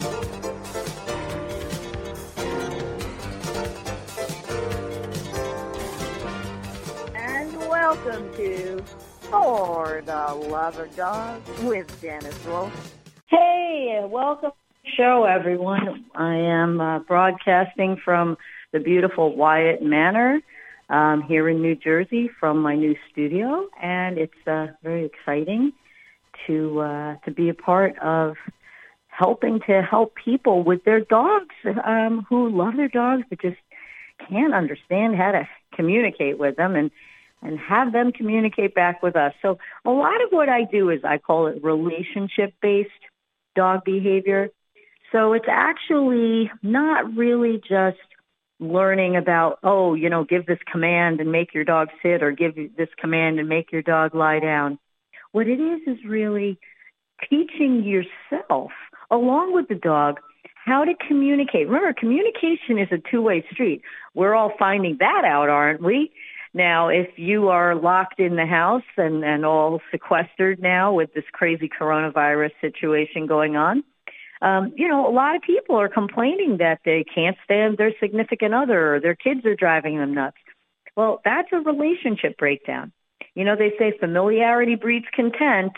And welcome to For the Love of Dogs with Janice Wolf. Hey, welcome to the show, everyone. I am broadcasting from the beautiful Wyatt Manor here in New Jersey from my new studio, and it's very exciting to be a part of helping to help people with their dogs who love their dogs but just can't understand how to communicate with them and have them communicate back with us. So a lot of what I do is I call it relationship-based dog behavior. So it's actually not really just learning about, give this command and make your dog sit, or give this command and make your dog lie down. What it is really teaching yourself, along with the dog, how to communicate. Remember, communication is a two-way street. We're all finding that out, aren't we? Now, if you are locked in the house and all sequestered now with this crazy coronavirus situation going on, a lot of people are complaining that they can't stand their significant other or their kids are driving them nuts. Well, that's a relationship breakdown. They say familiarity breeds content.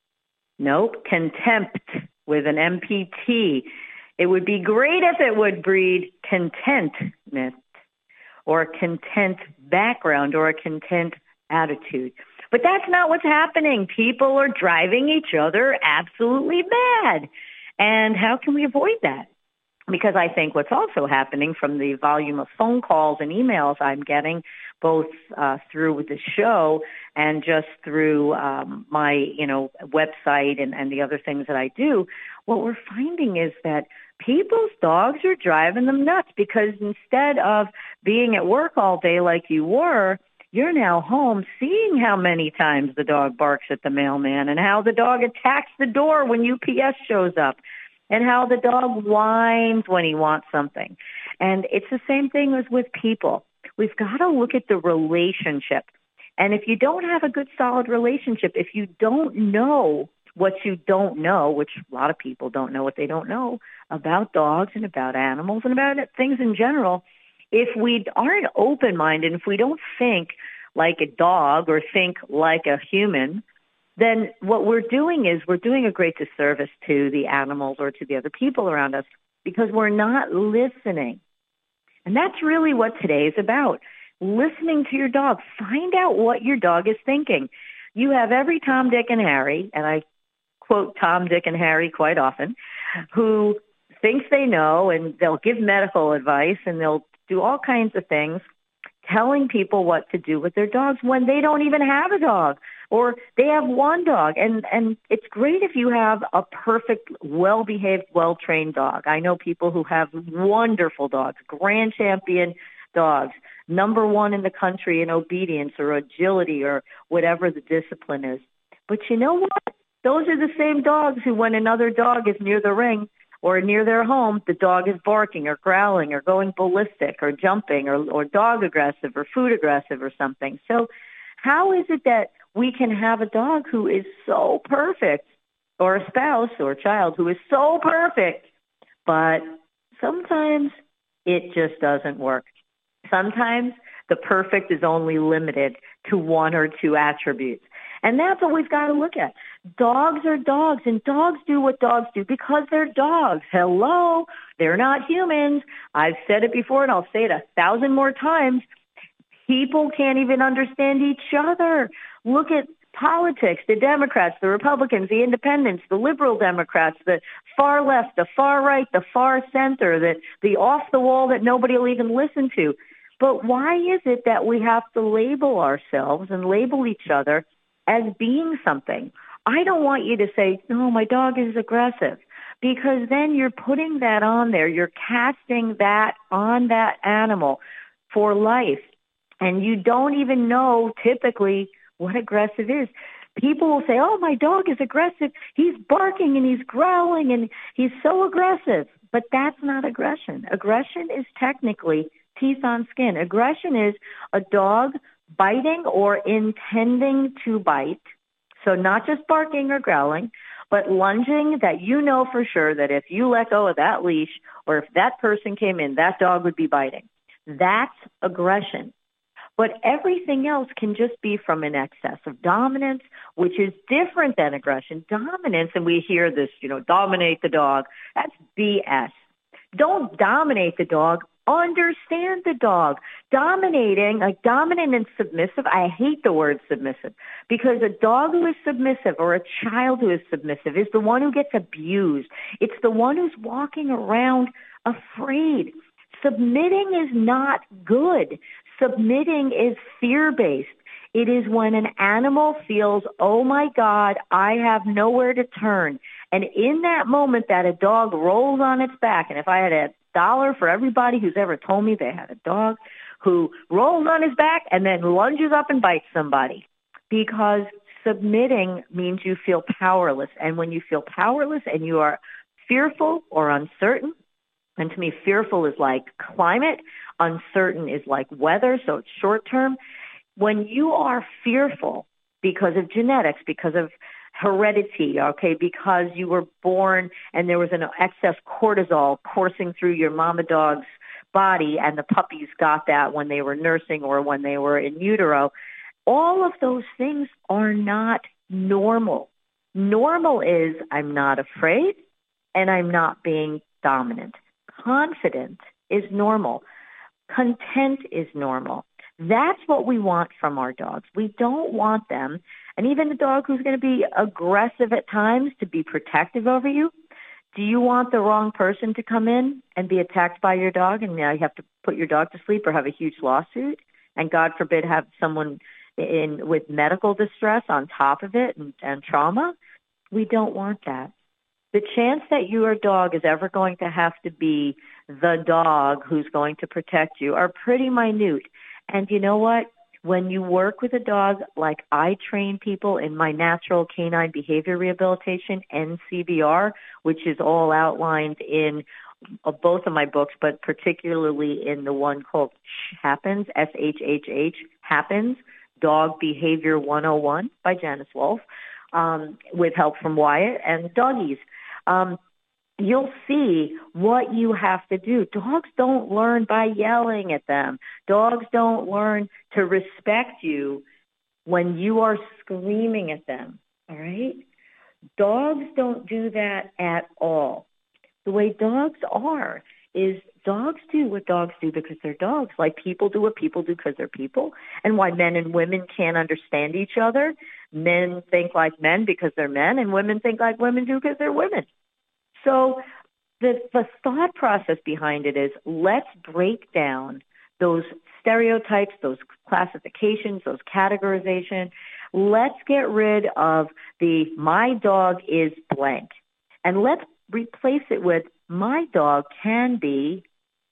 Nope, contempt with an MPT. It would be great if it would breed contentment, or a content background, or a content attitude. But that's not what's happening. People are driving each other absolutely mad. And how can we avoid that? Because I think what's also happening from the volume of phone calls and emails I'm getting, both through the show and just through my, website and the other things that I do, what we're finding is that people's dogs are driving them nuts, because instead of being at work all day like you were, you're now home seeing how many times the dog barks at the mailman, and how the dog attacks the door when UPS shows up, and how the dog whines when he wants something. And it's the same thing as with people. We've got to look at the relationship. And if you don't have a good, solid relationship, if you don't know what you don't know, which a lot of people don't know what they don't know about dogs and about animals and about things in general, if we aren't open-minded, if we don't think like a dog or think like a human, then what we're doing is we're doing a great disservice to the animals or to the other people around us, because we're not listening. And that's really what today is about, listening to your dog. Find out what your dog is thinking. You have every Tom, Dick, and Harry, and I quote Tom, Dick, and Harry quite often, who thinks they know, and they'll give medical advice, and they'll do all kinds of things, telling people what to do with their dogs when they don't even have a dog, or they have one dog. And it's great if you have a perfect, well-behaved, well-trained dog. I know people who have wonderful dogs, grand champion dogs, number one in the country in obedience or agility or whatever the discipline is. But you know what? Those are the same dogs who, when another dog is near the ring or near their home, the dog is barking or growling or going ballistic or jumping or dog aggressive or food aggressive or something. So how is it that we can have a dog who is so perfect, or a spouse or a child who is so perfect, but sometimes it just doesn't work? Sometimes the perfect is only limited to one or two attributes. And that's what we've got to look at. Dogs are dogs, and dogs do what dogs do because they're dogs. Hello, they're not humans. I've said it before, and I'll say it 1,000 more times. People can't even understand each other. Look at politics, the Democrats, the Republicans, the Independents, the liberal Democrats, the far left, the far right, the far center, the off the wall that nobody will even listen to. But why is it that we have to label ourselves and label each other as being something? I don't want you to say, no, my dog is aggressive, because then you're putting that on there. You're casting that on that animal for life. And you don't even know typically what aggressive is. People will say, oh, my dog is aggressive. He's barking and he's growling and he's so aggressive. But that's not aggression. Aggression is technically teeth on skin. Aggression is a dog biting or intending to bite. So not just barking or growling, But lunging, that you know for sure that if you let go of that leash or if that person came in, that dog would be biting. That's aggression. But everything else can just be from an excess of dominance, which is different than aggression. Dominance, and we hear this, dominate the dog. That's BS. Don't dominate the dog. Understand the dog. Dominating, like dominant and submissive, I hate the word submissive because a dog who is submissive or a child who is submissive is the one who gets abused. It's the one who's walking around afraid. Submitting is not good. Submitting is fear-based. It is when an animal feels, oh my God, I have nowhere to turn. And in that moment that a dog rolls on its back, and if I had $1 for everybody who's ever told me they had a dog who rolls on his back and then lunges up and bites somebody, because submitting means you feel powerless. And when you feel powerless and you are fearful or uncertain, and to me, fearful is like climate, uncertain is like weather, so it's short term. When you are fearful because of genetics, because of heredity, okay, because you were born and there was an excess cortisol coursing through your mama dog's body and the puppies got that when they were nursing or when they were in utero, all of those things are not normal. Normal is I'm not afraid and I'm not being dominant. Confident is normal. Content is normal. That's what we want from our dogs. We don't want them, and even a dog who's going to be aggressive at times, to be protective over you. Do you want the wrong person to come in and be attacked by your dog, and now you have to put your dog to sleep or have a huge lawsuit, and God forbid have someone in with medical distress on top of it and trauma? We don't want that. The chance that your dog is ever going to have to be the dog who's going to protect you are pretty minute. And you know what? When you work with a dog, like I train people in my natural canine behavior rehabilitation, NCBR, which is all outlined in both of my books, but particularly in the one called Happens, SHHH, Happens, Dog Behavior 101 by Janice Wolf, with help from Wyatt and Doggies. You'll see what you have to do. Dogs don't learn by yelling at them. Dogs don't learn to respect you when you are screaming at them, all right? Dogs don't do that at all. The way dogs are is dogs do what dogs do because they're dogs, like people do what people do because they're people, and why men and women can't understand each other. Men think like men because they're men, and women think like women do because they're women. So the thought process behind it is let's break down those stereotypes, those classifications, those categorizations. Let's get rid of the my dog is blank. And let's replace it with my dog can be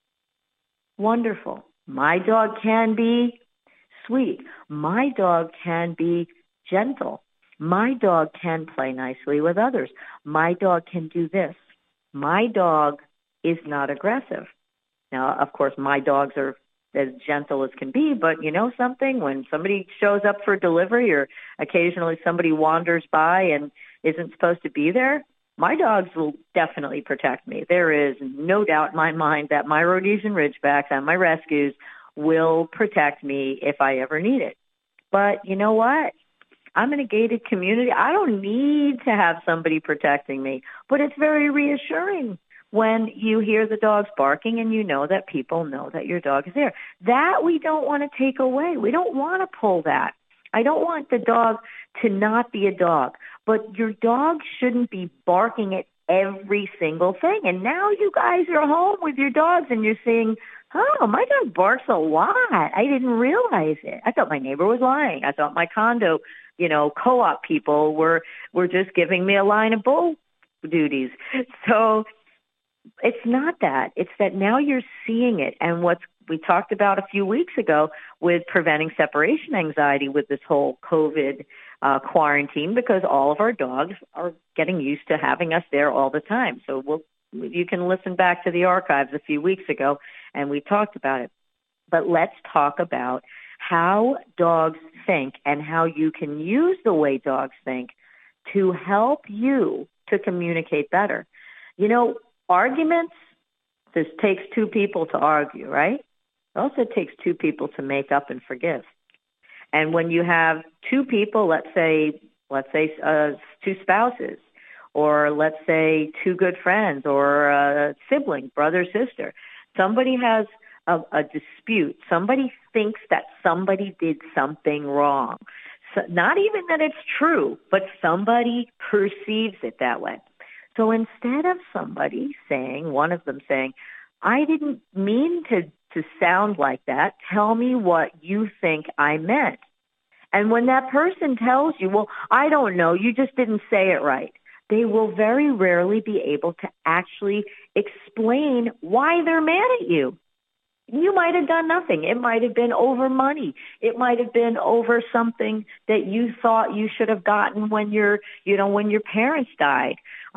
wonderful. My dog can be sweet. My dog can be gentle. My dog can play nicely with others. My dog can do this. My dog is not aggressive. Now, of course, my dogs are as gentle as can be, but you know something? When somebody shows up for delivery or occasionally somebody wanders by and isn't supposed to be there, my dogs will definitely protect me. There is no doubt in my mind that my Rhodesian Ridgebacks and my rescues will protect me if I ever need it. But you know what? I'm in a gated community. I don't need to have somebody protecting me, but it's very reassuring when you hear the dogs barking and you know that people know that your dog is there. That we don't want to take away. We don't want to pull that. I don't want the dog to not be a dog, but your dog shouldn't be barking at every single thing. And now you guys are home with your dogs and you're saying, oh, my dog barks a lot. I didn't realize it. I thought my neighbor was lying. I thought my condo, co-op people were just giving me a line of bull duties. So it's not that. It's that now you're seeing it. And what we talked about a few weeks ago with preventing separation anxiety with this whole COVID quarantine, because all of our dogs are getting used to having us there all the time. So you can listen back to the archives a few weeks ago, and we talked about it. But let's talk about how dogs think and how you can use the way dogs think to help you to communicate better. You know, arguments, this takes two people to argue, right? It also takes two people to make up and forgive. And when you have two people, let's say two spouses, or let's say two good friends, or a sibling, brother, sister, somebody has a dispute. Somebody thinks that somebody did something wrong. So not even that it's true, but somebody perceives it that way. So instead of somebody saying, one of them saying, I didn't mean to sound like that, tell me what you think I meant. And when that person tells you, well, I don't know, you just didn't say it right, they will very rarely be able to actually explain why they're mad at you. You might have done nothing. It might have been over money. It might have been over something that you thought you should have gotten when your parents died.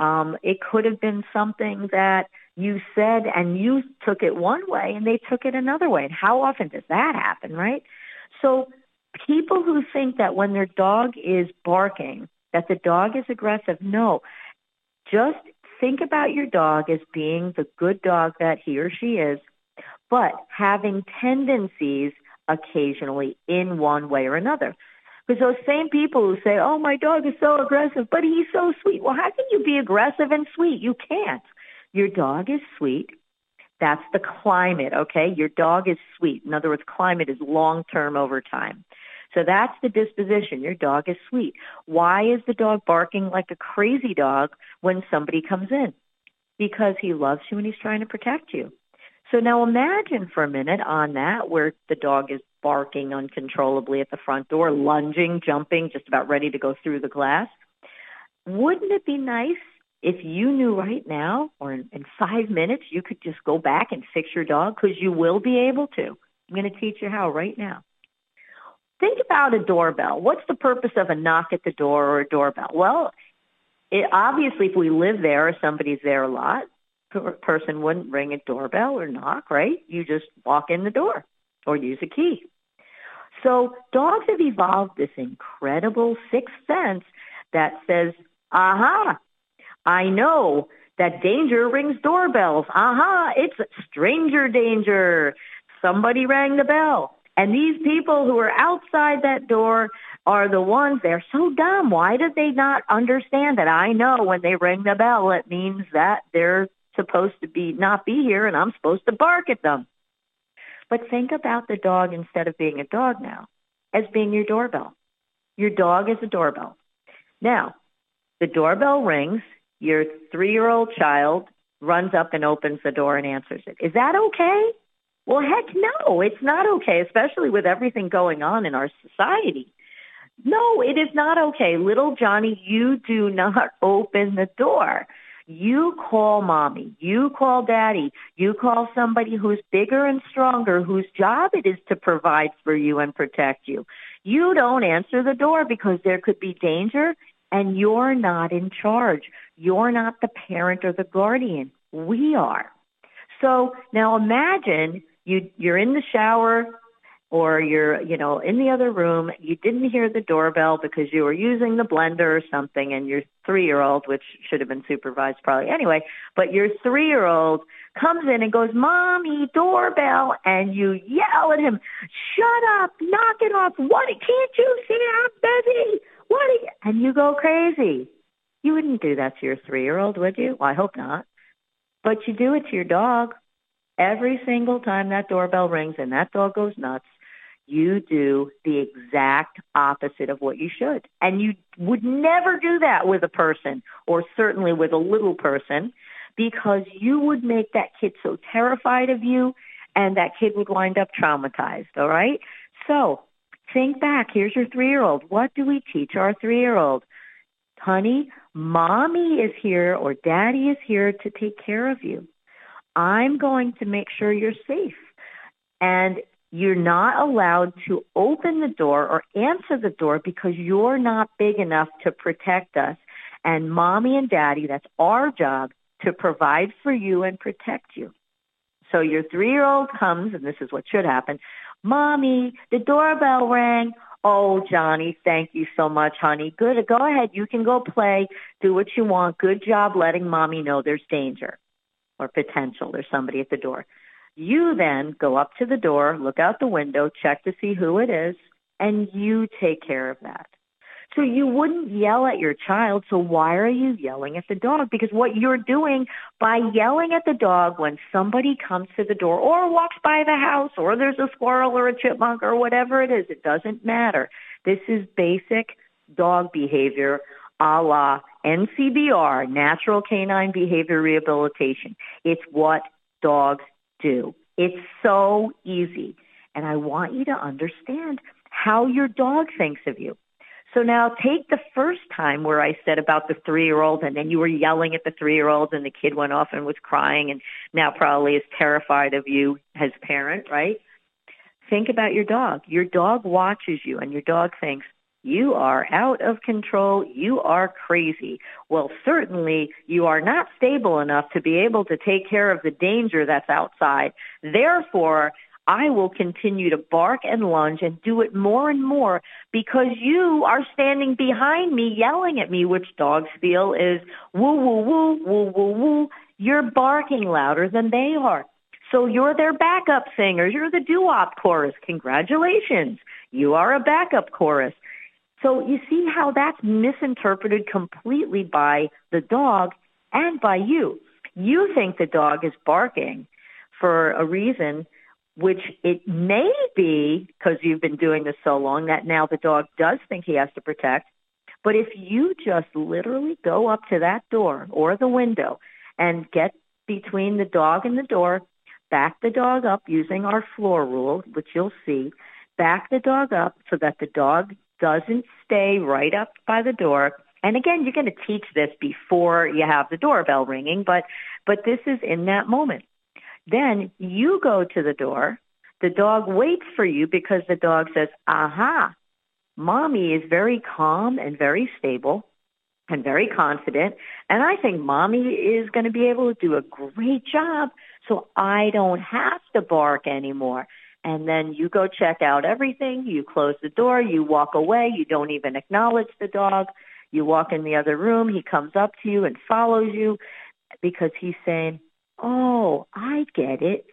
It could have been something that you said and you took it one way and they took it another way. And how often does that happen, right? So people who think that when their dog is barking, that the dog is aggressive, no. Just think about your dog as being the good dog that he or she is, but having tendencies occasionally in one way or another. Because those same people who say, oh, my dog is so aggressive, but he's so sweet. Well, how can you be aggressive and sweet? You can't. Your dog is sweet. That's the climate, okay? Your dog is sweet. In other words, climate is long-term over time. So that's the disposition. Your dog is sweet. Why is the dog barking like a crazy dog when somebody comes in? Because he loves you and he's trying to protect you. So now imagine for a minute on that where the dog is barking uncontrollably at the front door, lunging, jumping, just about ready to go through the glass. Wouldn't it be nice if you knew right now or in 5 minutes you could just go back and fix your dog? Because you will be able to. I'm going to teach you how right now. Think about a doorbell. What's the purpose of a knock at the door or a doorbell? Well, obviously if we live there or somebody's there a lot, a person wouldn't ring a doorbell or knock, right? You just walk in the door or use a key. So dogs have evolved this incredible sixth sense that says, aha, I know that danger rings doorbells. Aha, it's stranger danger. Somebody rang the bell. And these people who are outside that door are the ones, they're so dumb. Why did they not understand that I know when they ring the bell, it means that they're supposed to not be here and I'm supposed to bark at them. But think about the dog instead of being a dog now as being your doorbell. Your dog is a doorbell. Now, the doorbell rings, your 3-year-old child runs up and opens the door and answers it. Is that okay? Well, heck no, it's not okay, especially with everything going on in our society. No, it is not okay. Little Johnny, you do not open the door. You call mommy. You call daddy. You call somebody who's bigger and stronger, whose job it is to provide for you and protect you. You don't answer the door because there could be danger and you're not in charge. You're not the parent or the guardian. We are. So now imagine you're in the shower or you're, in the other room. You didn't hear the doorbell because you were using the blender or something, and your 3-year-old, which should have been supervised probably anyway, but your 3-year-old comes in and goes, Mommy, doorbell, and you yell at him, shut up, knock it off, what, can't you see I'm busy? And you go crazy. You wouldn't do that to your 3-year-old, would you? Well, I hope not. But you do it to your dog. Every single time that doorbell rings and that dog goes nuts, you do the exact opposite of what you should. And you would never do that with a person, or certainly with a little person, because you would make that kid so terrified of you, and that kid would wind up traumatized, all right? So think back. Here's your 3-year-old. What do we teach our 3-year-old? Honey, mommy is here or daddy is here to take care of you. I'm going to make sure you're safe. And you're not allowed to open the door or answer the door because you're not big enough to protect us. And mommy and daddy, that's our job to provide for you and protect you. So your 3-year-old comes, and this is what should happen. Mommy, the doorbell rang. Oh, Johnny, thank you so much, honey. Good. Go ahead. You can go play. Do what you want. Good job letting mommy know there's danger or potential. There's somebody at the door. You then go up to the door, look out the window, check to see who it is, and you take care of that. So you wouldn't yell at your child, so why are you yelling at the dog? Because what you're doing by yelling at the dog when somebody comes to the door or walks by the house or there's a squirrel or a chipmunk or whatever it is, it doesn't matter. This is basic dog behavior a la NCBR, Natural Canine Behavior Rehabilitation. It's what dogs do. It's so easy. And I want you to understand how your dog thinks of you. So now take the first time where I said about the 3-year-old and then you were yelling at the 3-year-old and the kid went off and was crying and now probably is terrified of you as parent, right? Think about your dog. Your dog watches you and your dog thinks, you are out of control. You are crazy. Well, certainly you are not stable enough to be able to take care of the danger that's outside. Therefore, I will continue to bark and lunge and do it more and more because you are standing behind me yelling at me, which dogs feel is woo, woo, woo, woo, woo, woo. You're barking louder than they are. So you're their backup singers. You're the doo-wop chorus. Congratulations. You are a backup chorus. So you see how that's misinterpreted completely by the dog and by you. You think the dog is barking for a reason, which it may be because you've been doing this so long that now the dog does think he has to protect. But if you just literally go up to that door or the window and get between the dog and the door, back the dog up using our floor rule, which you'll see, back the dog up so that the dog doesn't stay right up by the door. And again, you're going to teach this before you have the doorbell ringing, but this is in that moment. Then you go to the door. The dog waits for you because the dog says, aha, mommy is very calm and very stable and very confident. And I think mommy is going to be able to do a great job so I don't have to bark anymore. And then you go check out everything. You close the door. You walk away. You don't even acknowledge the dog. You walk in the other room. He comes up to you and follows you because he's saying, oh, I get it.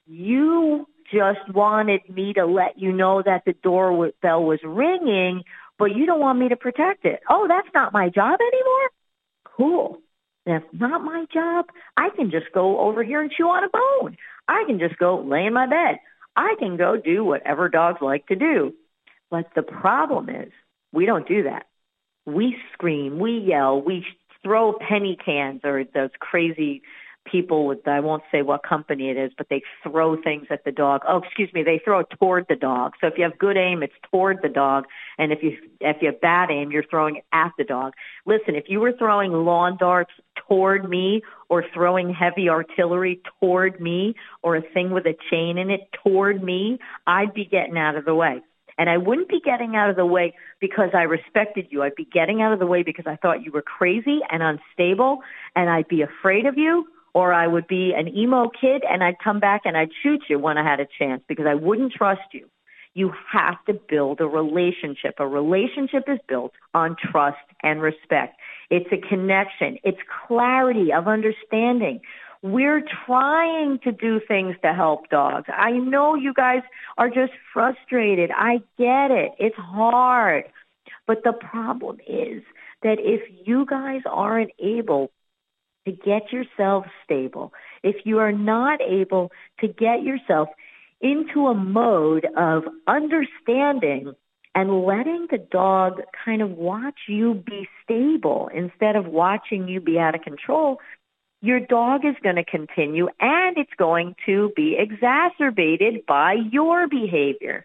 You just wanted me to let you know that the doorbell was ringing, but you don't want me to protect it. Oh, that's not my job anymore? Cool. That's not my job. I can just go over here and chew on a bone. I can just go lay in my bed. I can go do whatever dogs like to do. But the problem is we don't do that. We scream, we yell, we throw penny cans or those crazy people with, I won't say what company it is, but they throw things at the dog. Oh, excuse me, they throw it toward the dog. So if you have good aim, it's toward the dog. And if you have bad aim, you're throwing it at the dog. Listen, if you were throwing lawn darts toward me or throwing heavy artillery toward me or a thing with a chain in it toward me, I'd be getting out of the way. And I wouldn't be getting out of the way because I respected you. I'd be getting out of the way because I thought you were crazy and unstable and I'd be afraid of you. Or I would be an emo kid and I'd come back and I'd shoot you when I had a chance because I wouldn't trust you. You have to build a relationship. A relationship is built on trust and respect. It's a connection. It's clarity of understanding. We're trying to do things to help dogs. I know you guys are just frustrated. I get it. It's hard. But the problem is that if you guys aren't able to get yourself stable, if you are not able to get yourself into a mode of understanding and letting the dog kind of watch you be stable instead of watching you be out of control, your dog is going to continue and it's going to be exacerbated by your behavior.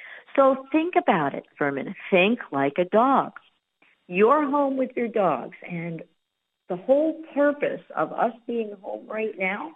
So think about it for a minute. Think like a dog. You're home with your dogs, and the whole purpose of us being home right now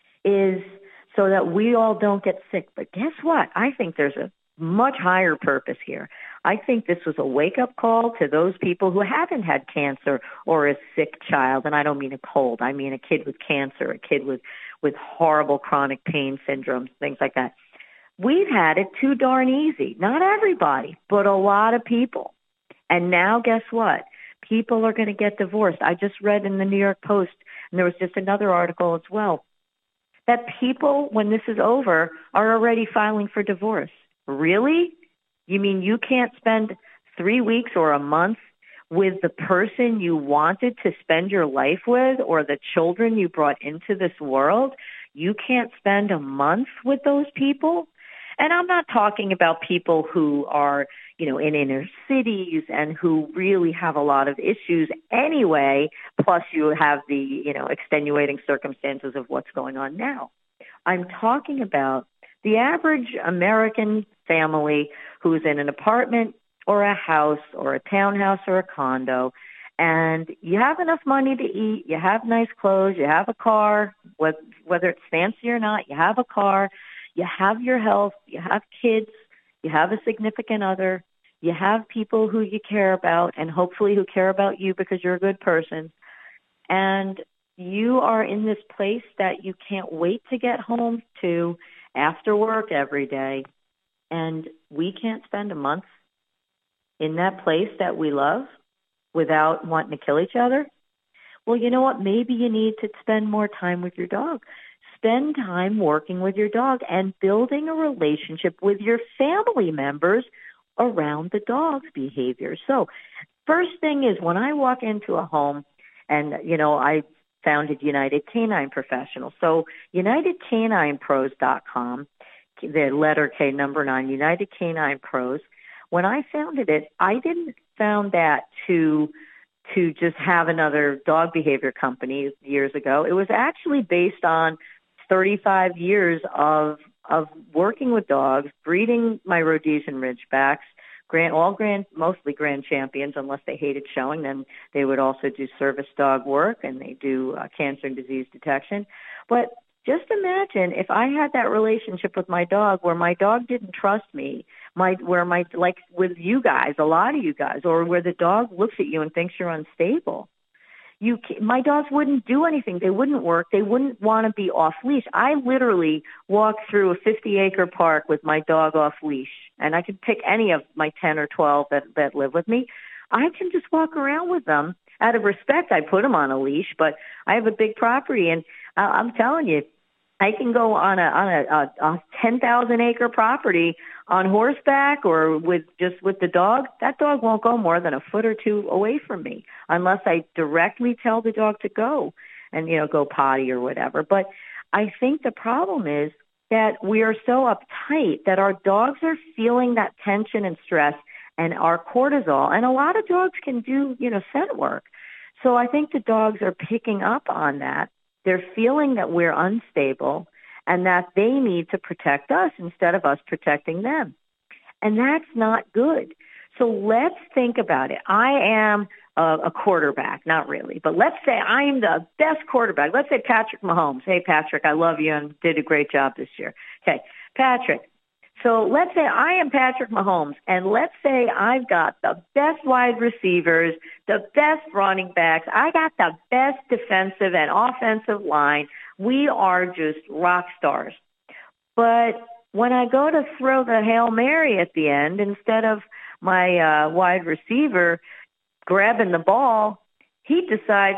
is so that we all don't get sick. But guess what? I think there's a much higher purpose here. I think this was a wake-up call to those people who haven't had cancer or a sick child. And I don't mean a cold. I mean a kid with cancer, a kid with horrible chronic pain syndromes, things like that. We've had it too darn easy. Not everybody, but a lot of people. And now guess what? People are going to get divorced. I just read in the New York Post, and there was just another article as well, that people, when this is over, are already filing for divorce. Really? You mean you can't spend 3 weeks or a month with the person you wanted to spend your life with or the children you brought into this world? You can't spend a month with those people? And I'm not talking about people who are, in inner cities and who really have a lot of issues anyway, plus you have the, extenuating circumstances of what's going on now. I'm talking about the average American family who's in an apartment or a house or a townhouse or a condo, and you have enough money to eat, you have nice clothes, you have a car, whether it's fancy or not, you have a car, you have your health, you have kids, you have a significant other, you have people who you care about and hopefully who care about you because you're a good person. And you are in this place that you can't wait to get home to after work every day. And we can't spend a month in that place that we love without wanting to kill each other. Well, you know what? Maybe you need to spend more time with your dog. Spend time working with your dog and building a relationship with your family members around the dog's behavior. So first thing is when I walk into a home, and, I founded United Canine Professionals. So UnitedCaninePros.com, the letter K, number 9, United Canine Pros. When I founded it, I didn't found that to just have another dog behavior company years ago. It was actually based on 35 years of working with dogs, breeding my Rhodesian Ridgebacks, mostly grand champions, unless they hated showing. Then they would also do service dog work, and they do cancer and disease detection. But just imagine if I had that relationship with my dog where my dog didn't trust me, like with you guys, a lot of you guys, or where the dog looks at you and thinks you're unstable. My dogs wouldn't do anything. They wouldn't work. They wouldn't want to be off leash. I literally walk through a 50-acre park with my dog off leash, and I could pick any of my 10 or 12 that live with me. I can just walk around with them. Out of respect, I put them on a leash, but I have a big property, and I'm telling you, I can go on a 10,000-acre property on horseback or with the dog. That dog won't go more than a foot or two away from me unless I directly tell the dog to go and, go potty or whatever. But I think the problem is that we are so uptight that our dogs are feeling that tension and stress and our cortisol. And a lot of dogs can do, scent work. So I think the dogs are picking up on that. They're feeling that we're unstable and that they need to protect us instead of us protecting them. And that's not good. So let's think about it. I am a quarterback, not really, but let's say I am the best quarterback. Let's say Patrick Mahomes. Hey, Patrick, I love you and did a great job this year. Okay, Patrick. So let's say I am Patrick Mahomes, and let's say I've got the best wide receivers, the best running backs. I got the best defensive and offensive line. We are just rock stars. But when I go to throw the Hail Mary at the end, instead of my wide receiver grabbing the ball, he decides,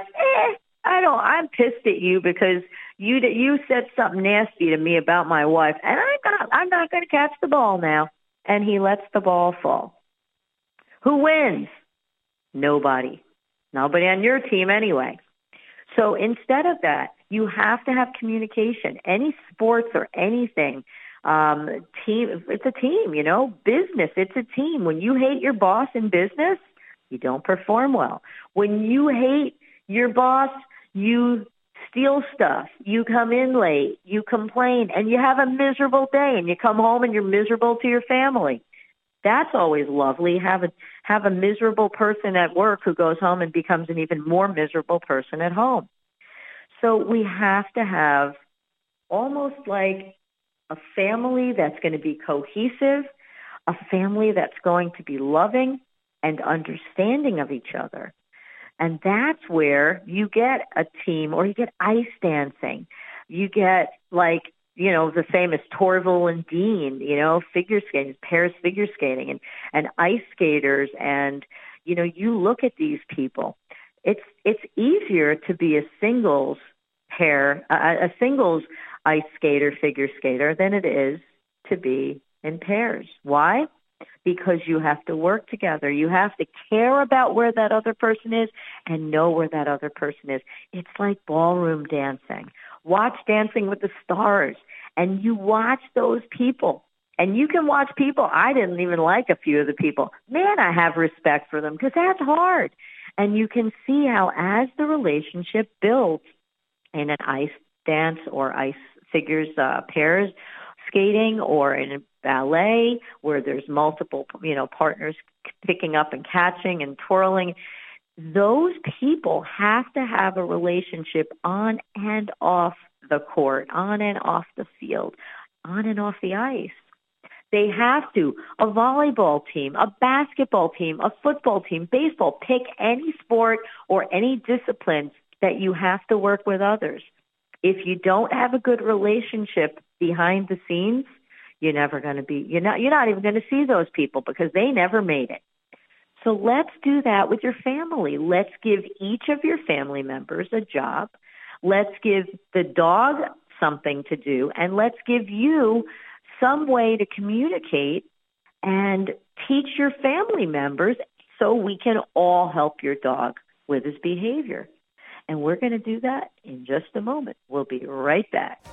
I'm pissed at you because you said something nasty to me about my wife, and I'm not going to catch the ball now. And he lets the ball fall. Who wins? Nobody. Nobody on your team anyway. So instead of that, you have to have communication. Any sports or anything, team, it's a team, business, it's a team. When you hate your boss in business, you don't perform well. When you hate your boss, you steal stuff, you come in late, you complain, and you have a miserable day, and you come home and you're miserable to your family. That's always lovely. Have a miserable person at work who goes home and becomes an even more miserable person at home. So we have to have almost like a family that's going to be cohesive, a family that's going to be loving and understanding of each other. And that's where you get a team, or you get ice dancing. You get like the famous Torval and Dean, figure skating, pairs figure skating and ice skaters. And, you look at these people. It's easier to be a singles a singles ice skater, figure skater than it is to be in pairs. Why? Because you have to work together. You have to care about where that other person is and know where that other person is. It's like ballroom dancing. Watch Dancing with the Stars, and you watch those people. And you can watch people. I didn't even like a few of the people. Man, I have respect for them because that's hard. And you can see how as the relationship builds in an ice dance or ice figures pairs skating or in a ballet where there's multiple, partners picking up and catching and twirling, those people have to have a relationship on and off the court, on and off the field, on and off the ice. They have to. A volleyball team, a basketball team, a football team, baseball, pick any sport or any discipline that you have to work with others. If you don't have a good relationship behind the scenes, you're never going to be, you're not even going to see those people because they never made it. So let's do that with your family. Let's give each of your family members a job. Let's give the dog something to do, and let's give you some way to communicate and teach your family members so we can all help your dog with his behavior. And we're going to do that in just a moment. We'll be right back.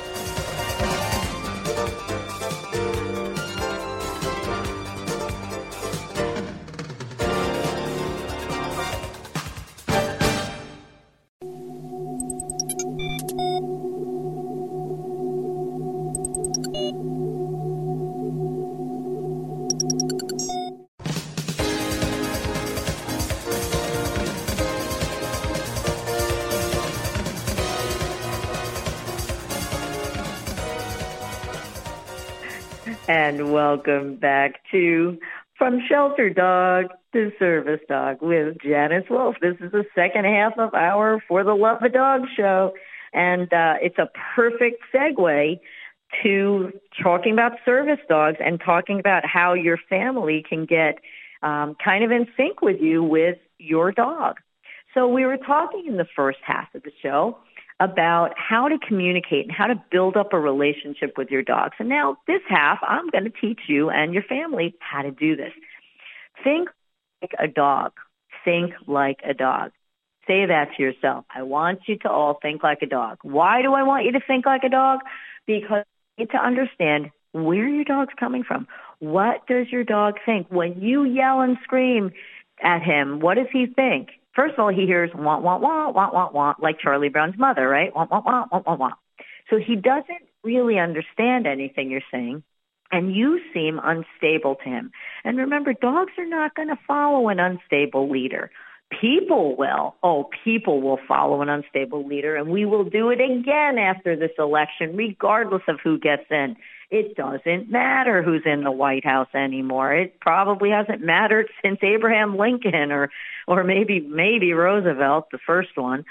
And welcome back to From Shelter Dog to Service Dog with Janice Wolf. This is the second half of our For the Love of Dog show, and it's a perfect segue to talking about service dogs and talking about how your family can get kind of in sync with you with your dog. So we were talking in the first half of the show about how to communicate and how to build up a relationship with your dogs. And now this half, I'm going to teach you and your family how to do this. Think like a dog. Think like a dog. Say that to yourself. I want you to all think like a dog. Why do I want you to think like a dog? Because you need to understand where your dog's coming from. What does your dog think? When you yell and scream at him, what does he think? First of all, he hears want, want, want, want, want, want, like Charlie Brown's mother, right? Want, want, want, want, want, want. So he doesn't really understand anything you're saying, and you seem unstable to him. And remember, dogs are not going to follow an unstable leader. People will. Oh, people will follow an unstable leader, and we will do it again after this election, regardless of who gets in. It doesn't matter who's in the White House anymore. It probably hasn't mattered since Abraham Lincoln or maybe Roosevelt, the first one,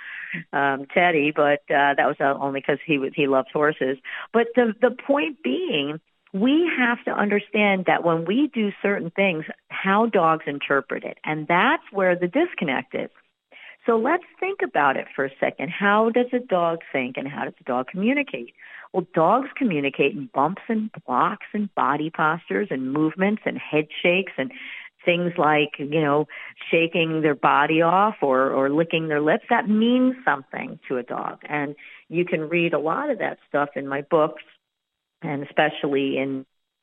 Teddy, but that was only because he loves horses. But the point being, we have to understand that when we do certain things, how dogs interpret it, and that's where the disconnect is. So let's think about it for a second. How does a dog think, and how does a dog communicate? Well, dogs communicate in bumps and blocks and body postures and movements and head shakes and things like, shaking their body off or licking their lips. That means something to a dog. And you can read a lot of that stuff in my books, and especially in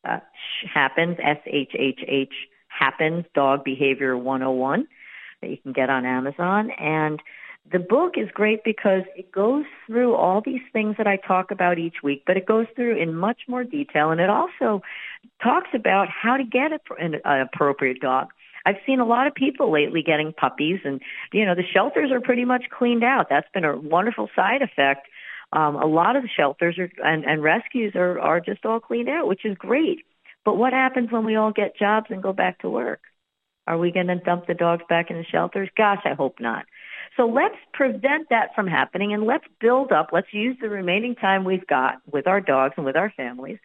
Happens, SHHH, Happens, Dog Behavior 101, that you can get on Amazon. And the book is great because it goes through all these things that I talk about each week, but it goes through in much more detail, and it also talks about how to get an appropriate dog. I've seen a lot of people lately getting puppies, and, the shelters are pretty much cleaned out. That's been a wonderful side effect. A lot of the shelters and rescues are just all cleaned out, which is great. But what happens when we all get jobs and go back to work? Are we going to dump the dogs back in the shelters? Gosh, I hope not. So let's prevent that from happening, and let's build up, let's use the remaining time we've got with our dogs and with our families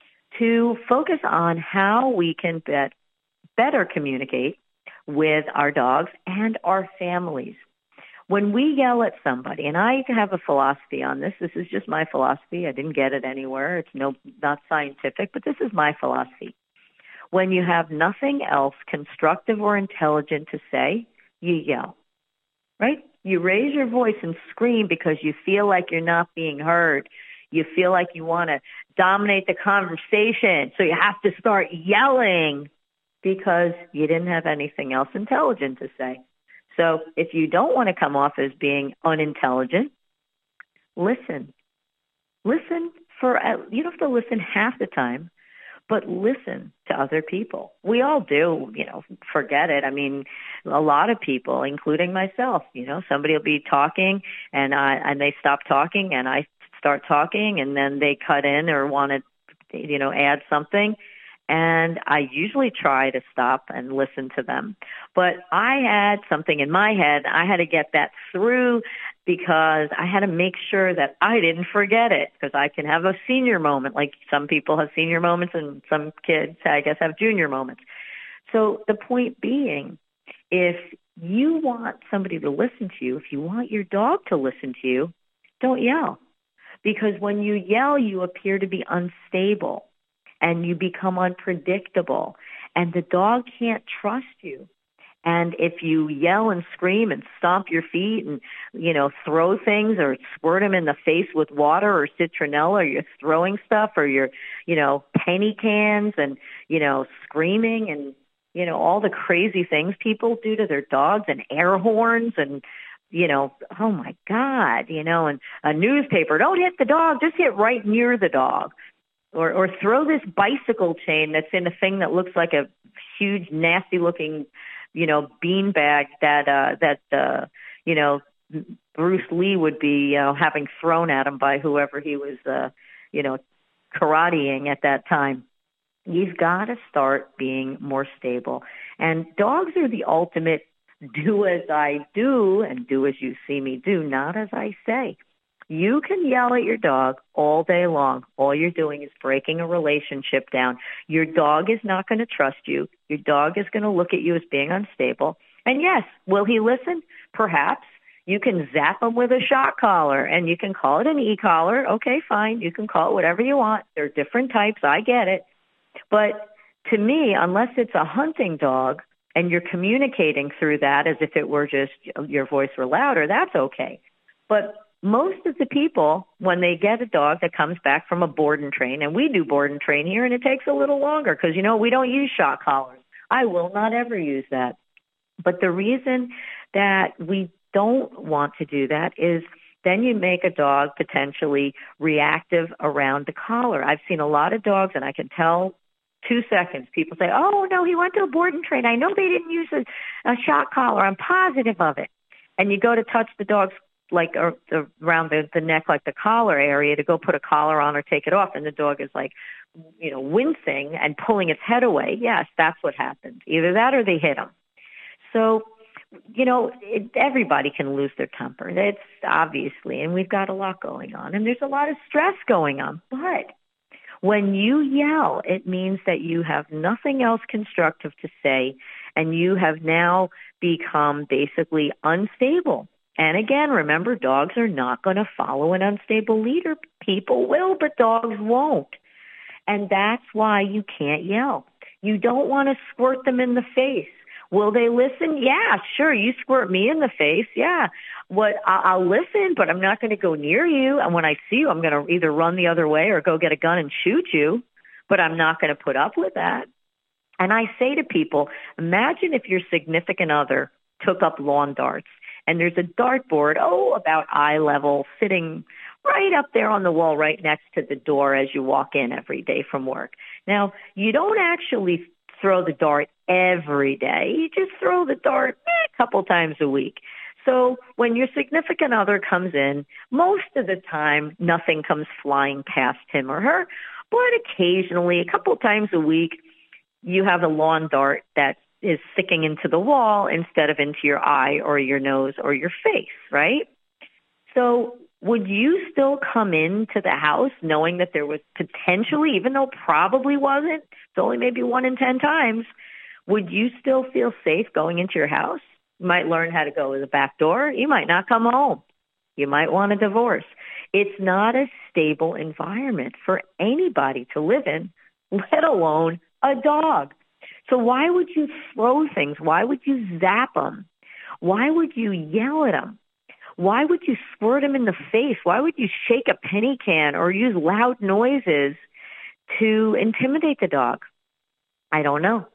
to focus on how we can better communicate with our dogs and our families. When we yell at somebody, and I have a philosophy on this. This is just my philosophy. I didn't get it anywhere. It's not scientific, but this is my philosophy. When you have nothing else constructive or intelligent to say, you yell, right? You raise your voice and scream because you feel like you're not being heard. You feel like you want to dominate the conversation, so you have to start yelling because you didn't have anything else intelligent to say. So if you don't want to come off as being unintelligent, listen. Listen you don't have to listen half the time, but listen to other people. We all do, forget it. I mean, a lot of people, including myself, somebody will be talking and they stop talking and I start talking and then they cut in or want to, add something. And I usually try to stop and listen to them. But I had something in my head. I had to get that through because I had to make sure that I didn't forget it, because I can have a senior moment. Like some people have senior moments and some kids, I guess, have junior moments. So the point being, if you want somebody to listen to you, if you want your dog to listen to you, don't yell. Because when you yell, you appear to be unstable. And you become unpredictable, and the dog can't trust you. And if you yell and scream and stomp your feet and, throw things or squirt them in the face with water or citronella, or you're throwing stuff, or you're, penny cans and, screaming and, all the crazy things people do to their dogs and air horns and, oh my God, and a newspaper, don't hit the dog, just hit right near the dog. Or throw this bicycle chain that's in a thing that looks like a huge, nasty-looking, bean bag that Bruce Lee would be having thrown at him by whoever he was, karateing at that time. You've got to start being more stable. And dogs are the ultimate do as I do and do as you see me do, not as I say. You can yell at your dog all day long. All you're doing is breaking a relationship down. Your dog is not going to trust you. Your dog is going to look at you as being unstable. And yes, will he listen? Perhaps. You can zap him with a shock collar, and you can call it an e-collar. Okay, fine. You can call it whatever you want. There are different types. I get it. But to me, unless it's a hunting dog and you're communicating through that as if it were just your voice were louder, that's okay. But most of the people, when they get a dog that comes back from a board and train, and we do board and train here, and it takes a little longer because, we don't use shock collars. I will not ever use that. But the reason that we don't want to do that is then you make a dog potentially reactive around the collar. I've seen a lot of dogs, and I can tell 2 seconds. People say, oh, no, he went to a board and train. I know they didn't use a shock collar. I'm positive of it. And you go to touch the dog's around the neck, like the collar area, to go put a collar on or take it off, and the dog is wincing and pulling its head away. Yes, that's what happened. Either that or they hit him. So, everybody can lose their temper. That's obviously, and we've got a lot going on, and there's a lot of stress going on. But when you yell, it means that you have nothing else constructive to say, and you have now become basically unstable. And again, remember, dogs are not going to follow an unstable leader. People will, but dogs won't. And that's why you can't yell. You don't want to squirt them in the face. Will they listen? Yeah, sure. You squirt me in the face. Yeah. I'll listen, but I'm not going to go near you. And when I see you, I'm going to either run the other way or go get a gun and shoot you. But I'm not going to put up with that. And I say to people, imagine if your significant other took up lawn darts. And there's a dartboard, about eye level, sitting right up there on the wall right next to the door as you walk in every day from work. Now, you don't actually throw the dart every day. You just throw the dart a couple times a week. So when your significant other comes in, most of the time, nothing comes flying past him or her. But occasionally, a couple times a week, you have a lawn dart that is sticking into the wall instead of into your eye or your nose or your face, right? So would you still come into the house knowing that there was potentially, even though probably wasn't, it's only maybe 1 in 10 times, would you still feel safe going into your house? You might learn how to go to the back door. You might not come home. You might want a divorce. It's not a stable environment for anybody to live in, let alone a dog. So why would you throw things? Why would you zap them? Why would you yell at them? Why would you squirt them in the face? Why would you shake a penny can or use loud noises to intimidate the dog? I don't know.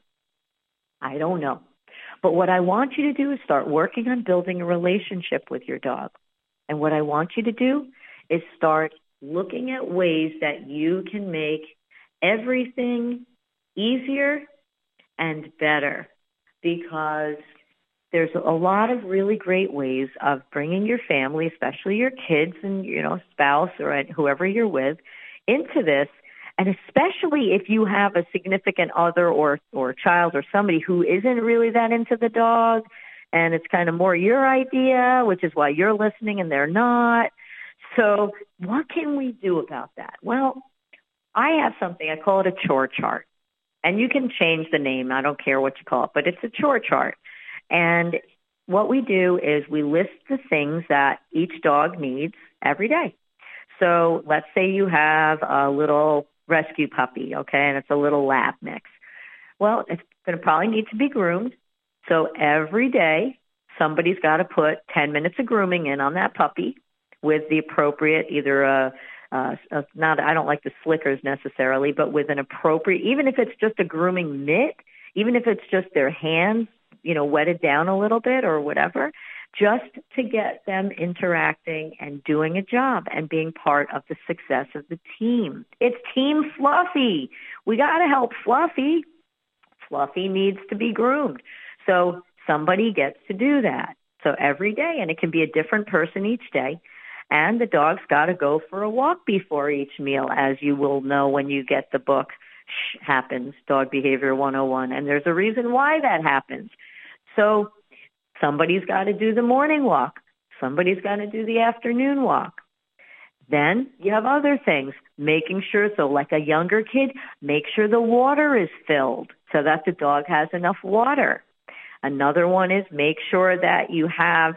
But what I want you to do is start working on building a relationship with your dog. And what I want you to do is start looking at ways that you can make everything easier and better, because there's a lot of really great ways of bringing your family, especially your kids and, spouse or whoever you're with, into this. And especially if you have a significant other or child or somebody who isn't really that into the dog, and it's kind of more your idea, which is why you're listening and they're not. So what can we do about that? Well, I have something, I call it a chore chart. And you can change the name, I don't care what you call it, but it's a chore chart. And what we do is we list the things that each dog needs every day. So let's say you have a little rescue puppy, okay, and it's a little lab mix. Well, it's going to probably need to be groomed. So every day, somebody's got to put 10 minutes of grooming in on that puppy with the appropriate, either I don't like the slickers necessarily, but with an appropriate, even if it's just a grooming mitt, even if it's just their hands, wetted down a little bit or whatever, just to get them interacting and doing a job and being part of the success of the team. It's Team Fluffy. We got to help Fluffy. Fluffy needs to be groomed. So somebody gets to do that. So every day, and it can be a different person each day. And the dog's got to go for a walk before each meal, as you will know when you get the book, Happens, Dog Behavior 101. And there's a reason why that happens. So somebody's got to do the morning walk. Somebody's got to do the afternoon walk. Then you have other things, making sure, so like a younger kid, make sure the water is filled so that the dog has enough water. Another one is make sure that you have,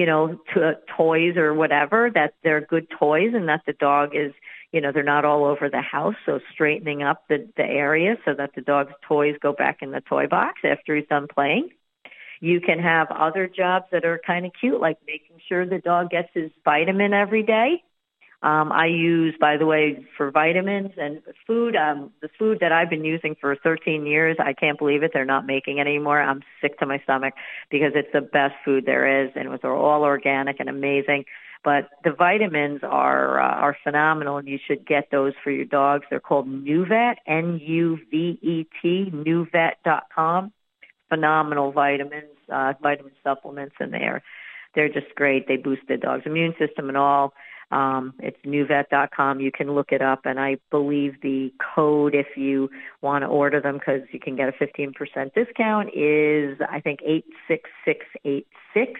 toys or whatever, that they're good toys and that the dog is, they're not all over the house. So straightening up the area so that the dog's toys go back in the toy box after he's done playing. You can have other jobs that are kind of cute, like making sure the dog gets his vitamin every day. I use, by the way, for vitamins and food, the food that I've been using for 13 years, I can't believe it. They're not making it anymore. I'm sick to my stomach because it's the best food there is, and they're all organic and amazing. But the vitamins are phenomenal, and you should get those for your dogs. They're called Nuvet, N-U-V-E-T, Nuvet.com. Phenomenal vitamins, vitamin supplements, and they're just great. They boost the dog's immune system and all. It's Nuvet.com. You can look it up, and I believe the code, if you want to order them, because you can get a 15% discount, is, I think, 86686,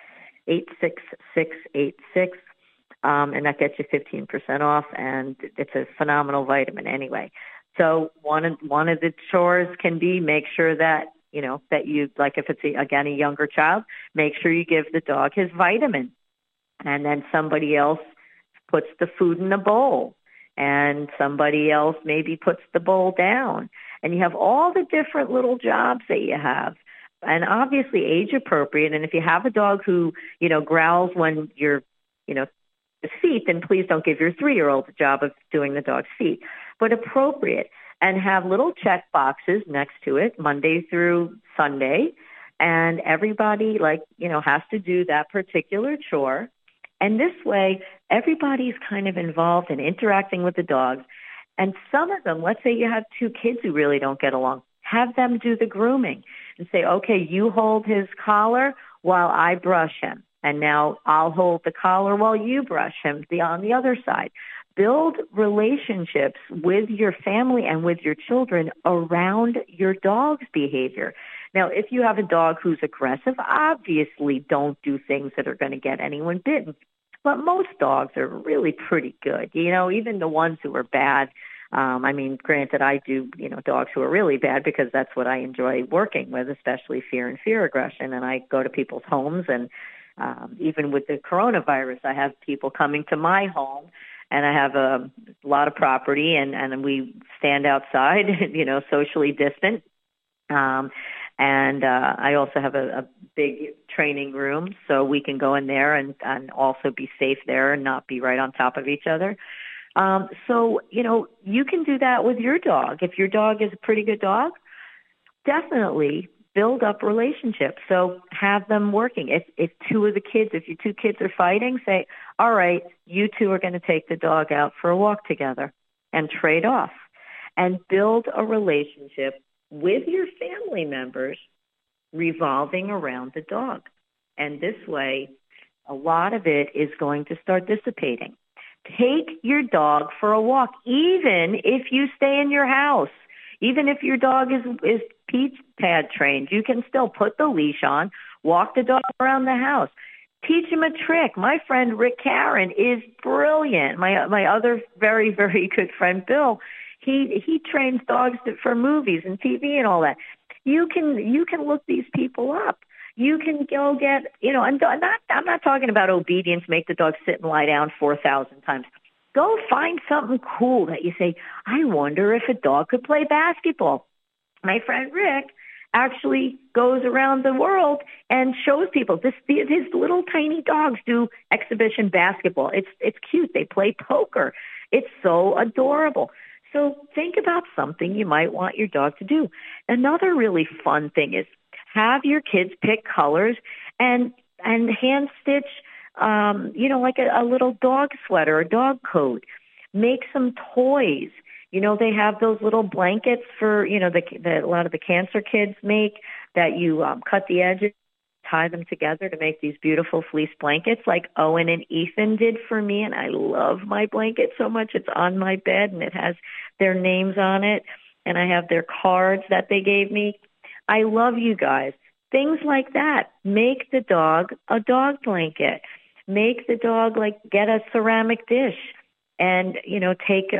86686, and that gets you 15% off, and it's a phenomenal vitamin anyway. So one of the chores can be make sure that, that you, like if it's, a younger child, make sure you give the dog his vitamin. And then somebody else puts the food in a bowl, and somebody else maybe puts the bowl down. And you have all the different little jobs that you have. And obviously age appropriate. And if you have a dog who, growls when you're, the feet, then please don't give your 3-year-old the job of doing the dog's feet. But appropriate. And have little check boxes next to it, Monday through Sunday. And everybody, has to do that particular chore. And this way, everybody's kind of involved in interacting with the dogs. And some of them, let's say you have 2 kids who really don't get along, have them do the grooming and say, okay, you hold his collar while I brush him. And now I'll hold the collar while you brush him on the other side. Build relationships with your family and with your children around your dog's behavior. Now, if you have a dog who's aggressive, obviously don't do things that are going to get anyone bitten. But most dogs are really pretty good. Even the ones who are bad. Granted, I do, dogs who are really bad because that's what I enjoy working with, especially fear and fear aggression. And I go to people's homes, and even with the coronavirus, I have people coming to my home, and I have a lot of property, and we stand outside, socially distant. And I also have a big training room, so we can go in there and also be safe there and not be right on top of each other. So, you can do that with your dog. If your dog is a pretty good dog, definitely build up relationships. So have them working. If your two kids are fighting, say, all right, you two are going to take the dog out for a walk together and trade off and build a relationship with your family members revolving around the dog. And this way, a lot of it is going to start dissipating. Take your dog for a walk, even if you stay in your house. Even if your dog is peach pad trained, you can still put the leash on, walk the dog around the house. Teach him a trick. My friend Rick Karen is brilliant. My other very, very good friend Bill, he trains dogs for movies and TV and all that. You can look these people up. You can go get, I'm not talking about obedience, make the dog sit and lie down 4,000 times. Go find something cool that you say, I wonder if a dog could play basketball. My friend Rick actually goes around the world and shows people his little tiny dogs do exhibition basketball. It's cute. They play poker. It's so adorable. So think about something you might want your dog to do. Another really fun thing is have your kids pick colors and hand stitch, like a little dog sweater or dog coat. Make some toys. They have those little blankets for, that a lot of the cancer kids make that you cut the edges, tie them together to make these beautiful fleece blankets like Owen and Ethan did for me. And I love my blanket so much. It's on my bed and it has their names on it. And I have their cards that they gave me. I love you guys. Things like that. Make the dog a dog blanket. Make the dog get a ceramic dish. And, take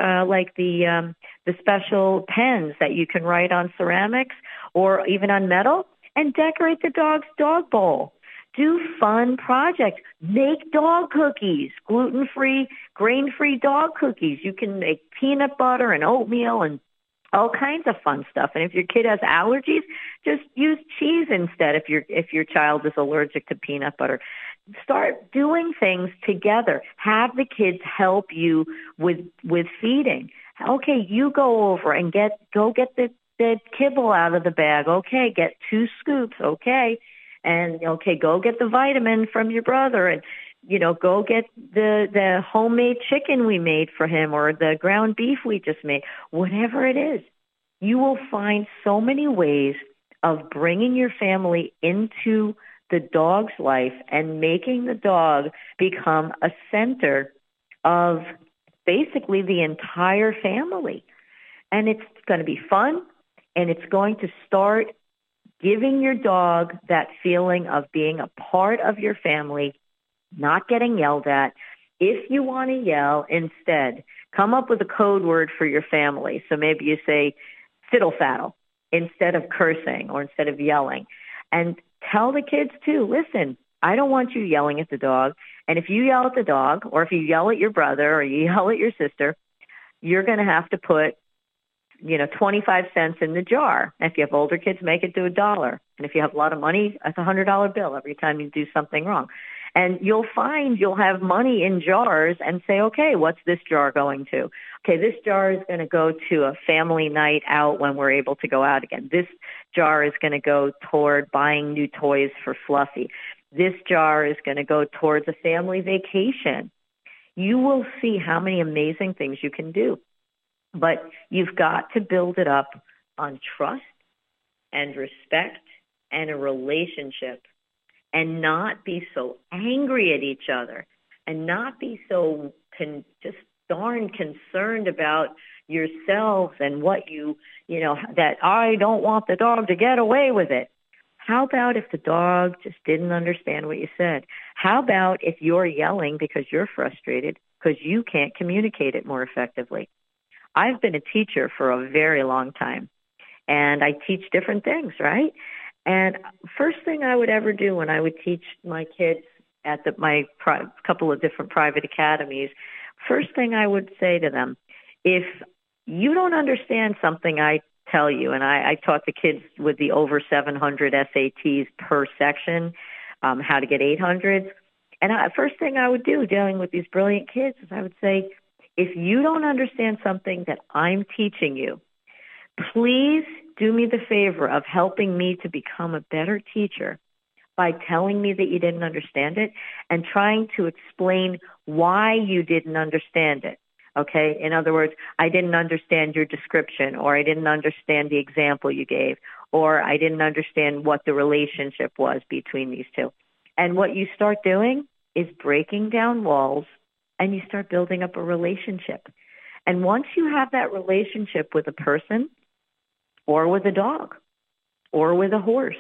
the special pens that you can write on ceramics or even on metal and decorate the dog's dog bowl. Do fun projects. Make dog cookies, gluten-free, grain-free dog cookies. You can make peanut butter and oatmeal and all kinds of fun stuff. And if your kid has allergies, just use cheese instead if your child is allergic to peanut butter. Start doing things together. Have the kids help you with feeding. Okay, you go over and go get the kibble out of the bag. Okay, get 2 scoops. Okay. And okay, go get the vitamin from your brother and go get the homemade chicken we made for him or the ground beef we just made. Whatever it is, you will find so many ways of bringing your family into the dog's life and making the dog become a center of basically the entire family. And it's going to be fun, and it's going to start giving your dog that feeling of being a part of your family, not getting yelled at. If you want to yell, instead, come up with a code word for your family. So maybe you say fiddle faddle instead of cursing or instead of yelling. And tell the kids, too, listen, I don't want you yelling at the dog. And if you yell at the dog or if you yell at your brother or you yell at your sister, you're going to have to put 25 cents in the jar. If you have older kids, make it to $1. And if you have a lot of money, it's a $100 bill every time you do something wrong. And you'll find you'll have money in jars and say, okay, what's this jar going to? Okay, this jar is going to go to a family night out when we're able to go out again. This jar is going to go toward buying new toys for Fluffy. This jar is going to go towards a family vacation. You will see how many amazing things you can do. But you've got to build it up on trust and respect and a relationship and not be so angry at each other and not be so just darn concerned about yourselves and what that I don't want the dog to get away with it. How about if the dog just didn't understand what you said? How about if you're yelling because you're frustrated because you can't communicate it more effectively? I've been a teacher for a very long time, and I teach different things, right? And first thing I would ever do when I would teach my kids at my couple of different private academies, first thing I would say to them, if you don't understand something I tell you, and I taught the kids with the over 700 SATs per section, how to get 800s. And first thing I would do dealing with these brilliant kids is I would say, if you don't understand something that I'm teaching you, please do me the favor of helping me to become a better teacher by telling me that you didn't understand it and trying to explain why you didn't understand it. Okay? In other words, I didn't understand your description, or I didn't understand the example you gave, or I didn't understand what the relationship was between these two. And what you start doing is breaking down walls, and you start building up a relationship. And once you have that relationship with a person, or with a dog, or with a horse,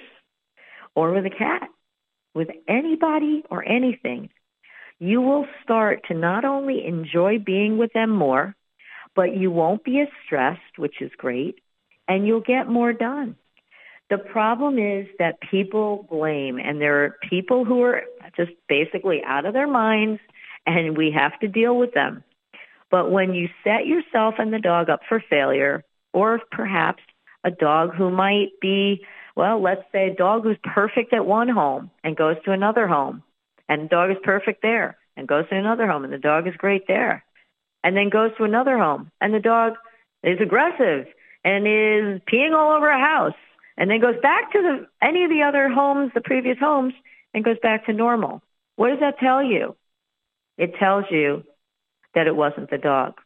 or with a cat, with anybody or anything, you will start to not only enjoy being with them more, but you won't be as stressed, which is great, and you'll get more done. The problem is that people blame, and there are people who are just basically out of their minds, and we have to deal with them. But when you set yourself and the dog up for failure, or perhaps a dog who might be, well, let's say a dog who's perfect at one home and goes to another home, and the dog is perfect there, and goes to another home, and the dog is great there, and then goes to another home, and the dog is aggressive and is peeing all over a house, and then goes back to any of the other homes, the previous homes, and goes back to normal. What does that tell you? It tells you that it wasn't the dog.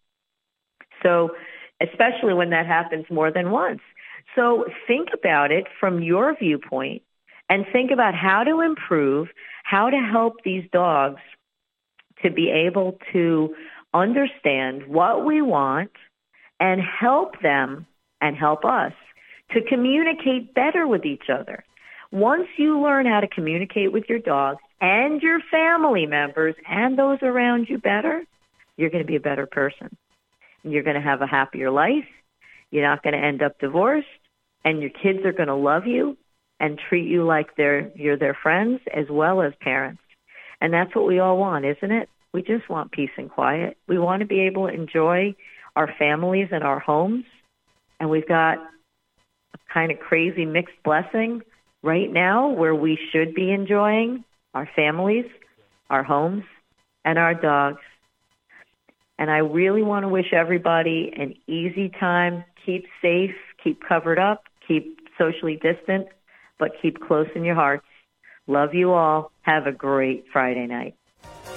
So, especially when that happens more than once. So think about it from your viewpoint and think about how to improve, how to help these dogs to be able to understand what we want and help them and help us to communicate better with each other. Once you learn how to communicate with your dog and your family members and those around you better, you're going to be a better person. You're going to have a happier life. You're not going to end up divorced, and your kids are going to love you and treat you like you're their friends as well as parents. And that's what we all want, isn't it? We just want peace and quiet. We want to be able to enjoy our families and our homes. And we've got a kind of crazy mixed blessing right now where we should be enjoying our families, our homes, and our dogs. And I really want to wish everybody an easy time. Keep safe, keep covered up, keep socially distant, but keep close in your hearts. Love you all. Have a great Friday night.